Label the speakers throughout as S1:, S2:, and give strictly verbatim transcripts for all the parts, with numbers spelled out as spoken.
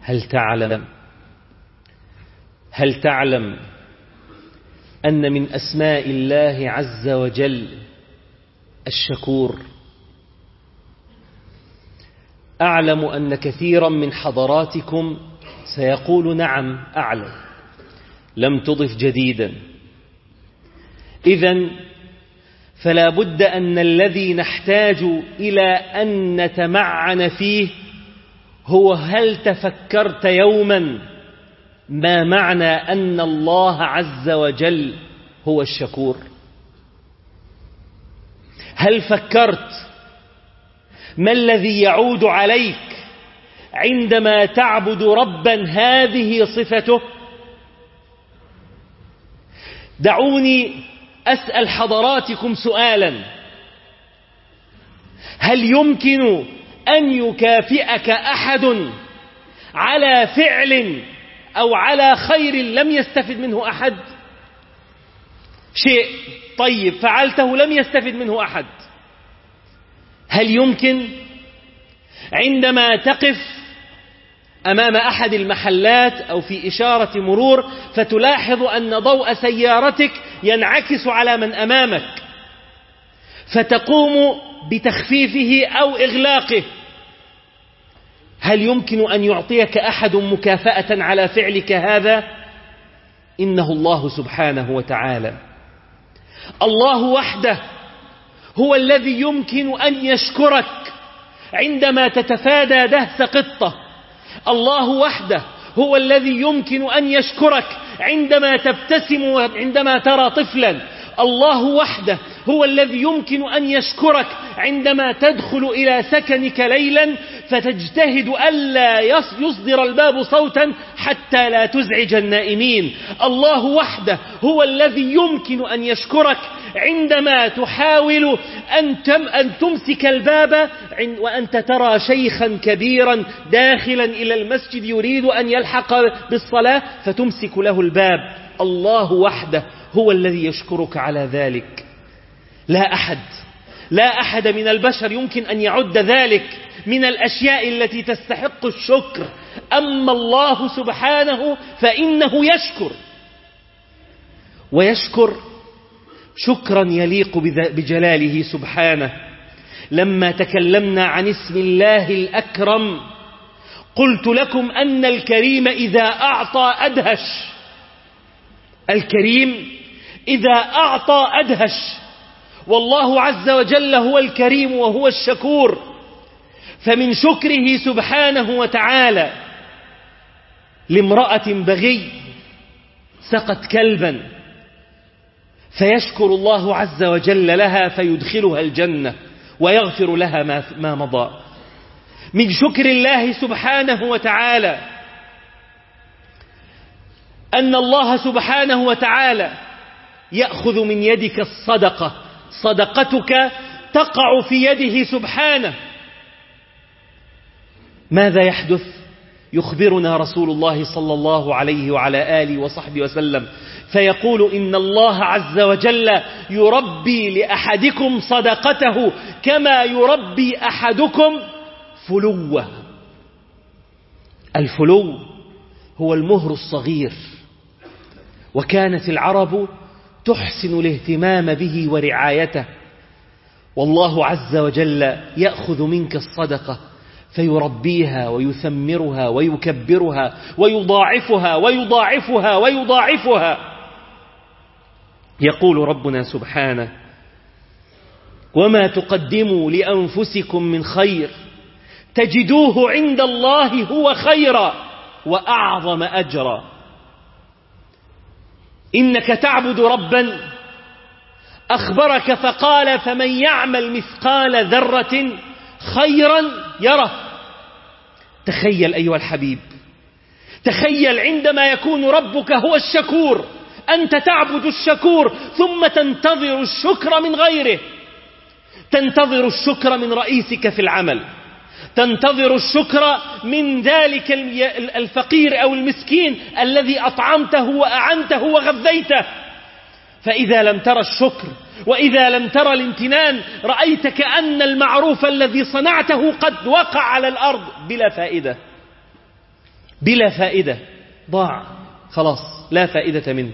S1: هل تعلم هل تعلم أن من أسماء الله عز وجل الشكور؟ أعلم أن كثيرا من حضراتكم سيقول نعم أعلم، لم تضف جديدا. إذن فلا بد أن الذي نحتاج إلى أن نتمعن فيه هو هل تفكرت يوما ما معنى أن الله عز وجل هو الشكور؟ هل فكرت ما الذي يعود عليك عندما تعبد ربا هذه صفته؟ دعوني أسأل حضراتكم سؤالا: هل يمكن أن يكافئك أحد على فعل أو على خير لم يستفد منه أحد؟ شيء طيب فعلته لم يستفد منه أحد. هل يمكن عندما تقف أمام أحد المحلات أو في إشارة مرور فتلاحظ أن ضوء سيارتك ينعكس على من أمامك فتقوم بتخفيفه أو إغلاقه، هل يمكن أن يعطيك أحد مكافأة على فعلك هذا؟ إنه الله سبحانه وتعالى. الله وحده هو الذي يمكن أن يشكرك عندما تتفادى دهس قطة. الله وحده هو الذي يمكن أن يشكرك عندما تبتسم وعندما ترى طفلا. الله وحده هو الذي يمكن أن يشكرك عندما تدخل إلى سكنك ليلا فتجتهد ألا يصدر الباب صوتا حتى لا تزعج النائمين. الله وحده هو الذي يمكن أن يشكرك عندما تحاول أن تمسك الباب وأنت ترى شيخا كبيرا داخلا إلى المسجد يريد أن يلحق بالصلاة فتمسك له الباب. الله وحده هو الذي يشكرك على ذلك. لا أحد لا أحد من البشر يمكن أن يعد ذلك من الأشياء التي تستحق الشكر. أما الله سبحانه فإنه يشكر، ويشكر شكرا يليق بجلاله سبحانه. لما تكلمنا عن اسم الله الأكرم قلت لكم أن الكريم إذا أعطى أدهش. الكريم إذا أعطى أدهش، والله عز وجل هو الكريم وهو الشكور. فمن شكره سبحانه وتعالى لامرأة بغي سقت كلبا فيشكر الله عز وجل لها فيدخلها الجنة ويغفر لها ما مضى. من شكر الله سبحانه وتعالى أن الله سبحانه وتعالى يأخذ من يدك الصدقة، صدقتك تقع في يده سبحانه. ماذا يحدث؟ يخبرنا رسول الله صلى الله عليه وعلى آله وصحبه وسلم فيقول إن الله عز وجل يربي لأحدكم صدقته كما يربي أحدكم فلوه. الفلو هو المهر الصغير، وكانت العرب تحسن الاهتمام به ورعايته، والله عز وجل يأخذ منك الصدقة فيربيها ويثمرها ويكبرها ويضاعفها ويضاعفها ويضاعفها. يقول ربنا سبحانه: وما تقدموا لأنفسكم من خير تجدوه عند الله هو خيرا وأعظم أجرا. إنك تعبد ربا أخبرك فقال: فمن يعمل مثقال ذرة خيرا يره. تخيل أيها الحبيب، تخيل عندما يكون ربك هو الشكور، أنت تعبد الشكور ثم تنتظر الشكر من غيره، تنتظر الشكر من رئيسك في العمل، تنتظر الشكر من ذلك الفقير أو المسكين الذي أطعمته وأعنته وغذيته. فإذا لم ترى الشكر وإذا لم ترى الامتنان رأيت كأن المعروف الذي صنعته قد وقع على الأرض بلا فائدة. بلا فائدة، ضاع خلاص لا فائدة منه.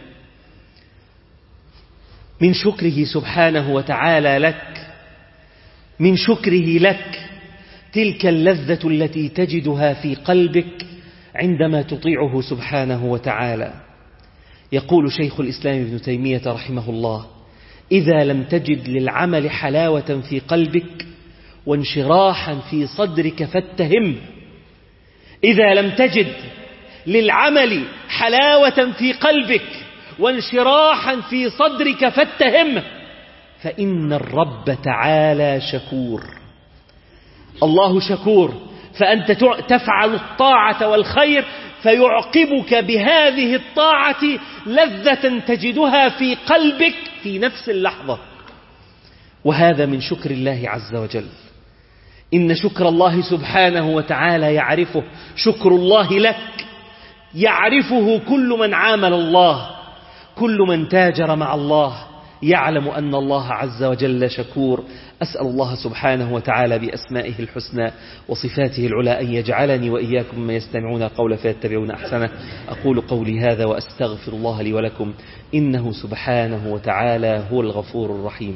S1: من شكره سبحانه وتعالى لك، من شكره لك تلك اللذة التي تجدها في قلبك عندما تطيعه سبحانه وتعالى. يقول شيخ الإسلام ابن تيمية رحمه الله: إذا لم تجد للعمل حلاوة في قلبك وانشراحا في صدرك فاتهم. إذا لم تجد للعمل حلاوة في قلبك وانشراحا في صدرك فاتهم، فإن الرب تعالى شكور. الله شكور، فأنت تفعل الطاعة والخير فيعقبك بهذه الطاعة لذة تجدها في قلبك في نفس اللحظة، وهذا من شكر الله عز وجل. إن شكر الله سبحانه وتعالى يعرفه، شكر الله لك يعرفه كل من عامل الله، كل من تاجر مع الله يعلم أن الله عز وجل شكور. أسأل الله سبحانه وتعالى بأسمائه الحسنى وصفاته العلى أن يجعلني وإياكم من يستمعون قول فيتبعون أحسنه. أقول قولي هذا وأستغفر الله لي ولكم، إنه سبحانه وتعالى هو الغفور الرحيم.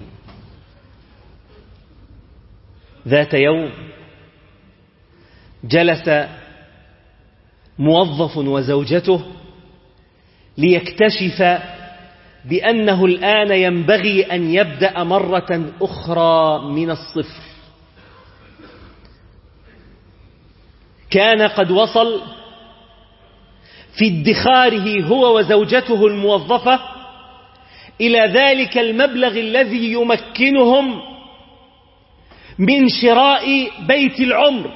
S1: ذات يوم جلس موظف وزوجته ليكتشف بأنه الآن ينبغي أن يبدأ مرة أخرى من الصفر. كان قد وصل في ادخاره هو وزوجته الموظفة إلى ذلك المبلغ الذي يمكنهم من شراء بيت العمر.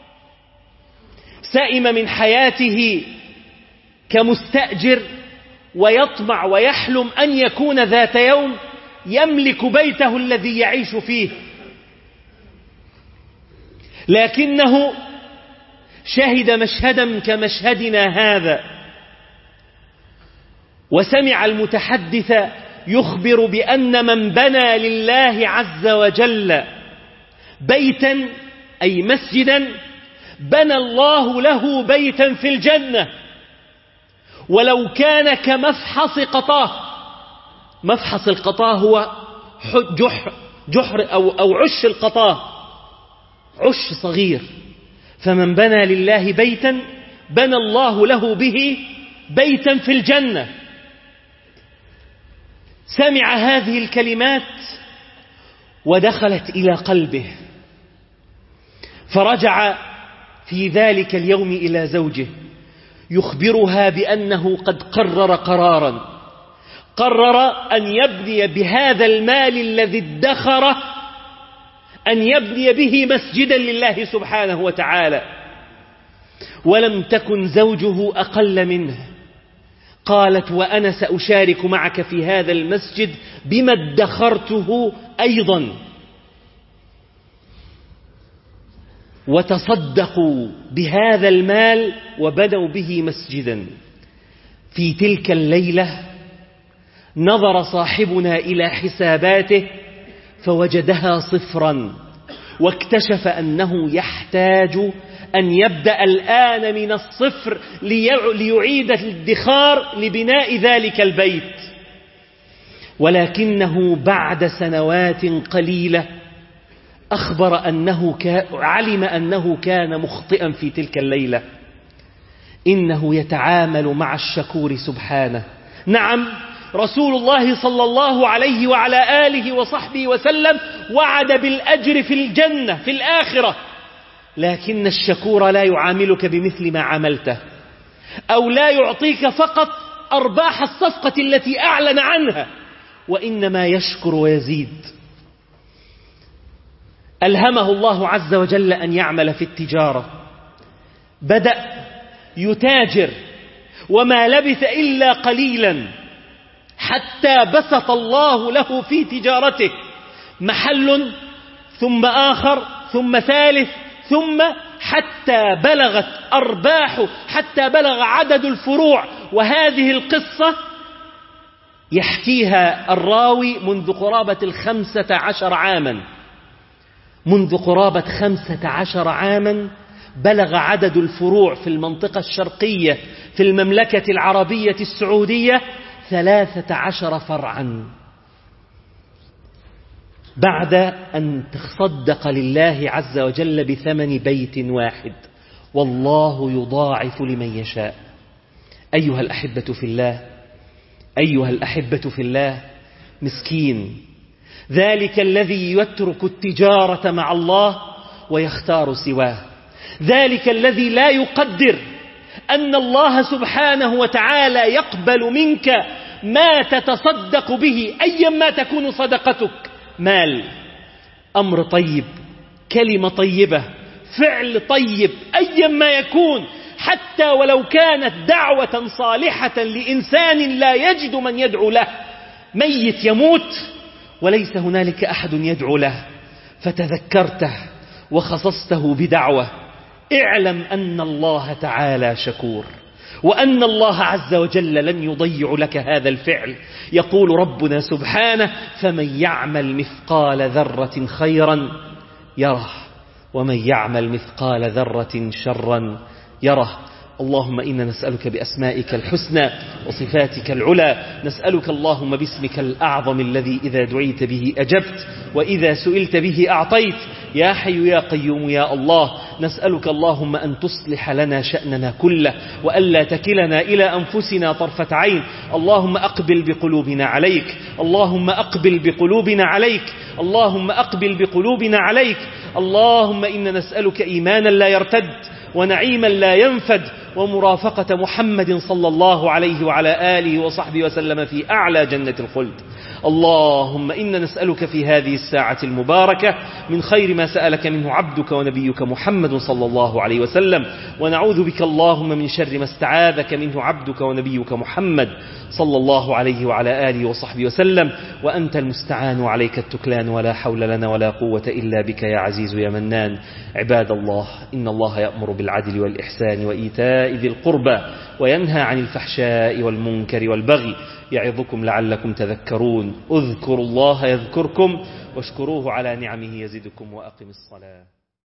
S1: سئم من حياته كمستأجر ويطمع ويحلم أن يكون ذات يوم يملك بيته الذي يعيش فيه، لكنه شهد مشهدا كمشهدنا هذا، وسمع المتحدث يخبر بأن من بنى لله عز وجل بيتا أي مسجدا بنى الله له بيتا في الجنة، ولو كان كمفحص قطاه. مفحص القطاه هو جحر, جحر أو, أو عش القطاه، عش صغير. فمن بنى لله بيتا بنى الله له به بيتا في الجنة. سمع هذه الكلمات ودخلت إلى قلبه، فرجع في ذلك اليوم إلى زوجه يخبرها بأنه قد قرر قرارا، قرر أن يبني بهذا المال الذي ادخره أن يبني به مسجدا لله سبحانه وتعالى. ولم تكن زوجه أقل منه، قالت: وأنا سأشارك معك في هذا المسجد بما ادخرته أيضا. وتصدقوا بهذا المال وبنوا به مسجدا. في تلك الليلة نظر صاحبنا إلى حساباته فوجدها صفرا، واكتشف أنه يحتاج أن يبدأ الآن من الصفر ليعيد الادخار لبناء ذلك البيت. ولكنه بعد سنوات قليلة أخبر أنه علم أنه كان مخطئا في تلك الليلة. إنه يتعامل مع الشكور سبحانه. نعم، رسول الله صلى الله عليه وعلى آله وصحبه وسلم وعد بالأجر في الجنة في الآخرة، لكن الشكور لا يعاملك بمثل ما عملته، أو لا يعطيك فقط أرباح الصفقة التي أعلن عنها، وإنما يشكر ويزيد. ألهمه الله عز وجل أن يعمل في التجارة، بدأ يتاجر، وما لبث إلا قليلا حتى بسط الله له في تجارته محل ثم آخر ثم ثالث، ثم حتى بلغت أرباحه، حتى بلغ عدد الفروع. وهذه القصة يحكيها الراوي منذ قرابة الخمسة عشر عاما منذ قرابة خمسة عشر عاما بلغ عدد الفروع في المنطقة الشرقية في المملكة العربية السعودية ثلاثة عشر فرعا، بعد أن تصدق لله عز وجل بثمن بيت واحد. والله يضاعف لمن يشاء. أيها الأحبة في الله، أيها الأحبة في الله، مسكين ذلك الذي يترك التجارة مع الله ويختار سواه، ذلك الذي لا يقدر أن الله سبحانه وتعالى يقبل منك ما تتصدق به أيا ما تكون صدقتك، مال، أمر طيب، كلمة طيبة، فعل طيب، أيا ما يكون، حتى ولو كانت دعوة صالحة لإنسان لا يجد من يدعو له، ميت يموت وليس هنالك أحد يدعو له، فتذكرته وخصصته بدعوة، اعلم أن الله تعالى شكور، وأن الله عز وجل لن يضيع لك هذا الفعل. يقول ربنا سبحانه: فمن يعمل مثقال ذرة خيرا يره، ومن يعمل مثقال ذرة شرا يره. اللهم إنا نسألك بأسمائك الحسنى وصفاتك العلى، نسألك اللهم باسمك الأعظم الذي إذا دعيت به أجبت وإذا سئلت به أعطيت، يا حي يا قيوم يا الله. نسألك اللهم أن تصلح لنا شأننا كله، وألا تكلنا إلى أنفسنا طرفة عين. اللهم أقبل بقلوبنا عليك، اللهم أقبل بقلوبنا عليك، اللهم أقبل بقلوبنا عليك. اللهم إنا نسألك إيمانا لا يرتد، ونعيما لا ينفد، ومرافقة محمد صلى الله عليه وعلى آله وصحبه وسلم في أعلى جنة الخلد. اللهم إنا نسألك في هذه الساعة المباركة من خير ما سألك منه عبدك ونبيك محمد صلى الله عليه وسلم، ونعوذ بك اللهم من شر ما استعاذك منه عبدك ونبيك محمد صلى الله عليه وعلى آله وصحبه وسلم. وأنت المستعان وعليك التكلان، ولا حول لنا ولا قوة إلا بك يا عزيز يا منان. عباد الله، إن الله يأمر بالعدل والإحسان وإيتاء ذي القربى، وينهى عن الفحشاء والمنكر والبغي، يعظكم لعلكم تذكرون. اذكروا الله يذكركم، واشكروه على نعمه يزدكم، وأقم الصلاة.